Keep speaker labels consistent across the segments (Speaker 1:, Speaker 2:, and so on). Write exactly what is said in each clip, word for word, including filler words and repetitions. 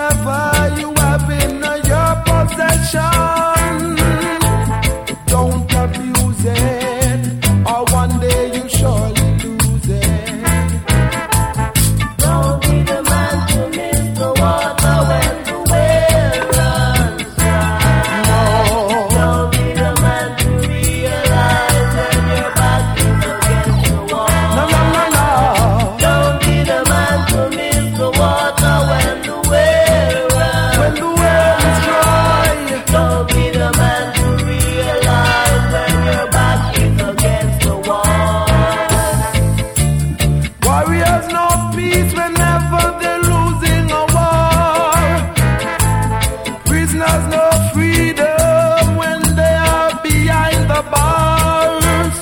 Speaker 1: whatever you have in your possession, don't abuse it, or one day you surely lose it.
Speaker 2: Don't be the man to miss the water when the well runs dry.
Speaker 1: No.
Speaker 2: Don't be the man to realize when your back is against the wall.
Speaker 1: No, no, no, no.
Speaker 2: Don't be the man to miss the water when the well runs
Speaker 1: When the well is dry,
Speaker 2: Don't be the man to realize when your back is against the wall.
Speaker 1: warriors know peace whenever they're losing a war. Prisoners know freedom when they are behind the bars.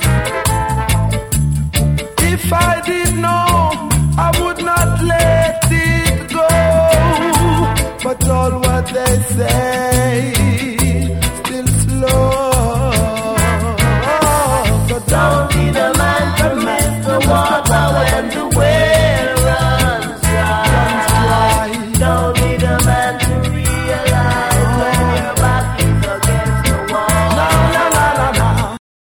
Speaker 1: If I did know, I would not let it go. But all what they say still slow. So
Speaker 2: Don't be the man to miss the water when the well runs dry.
Speaker 1: dry.
Speaker 2: Don't be the man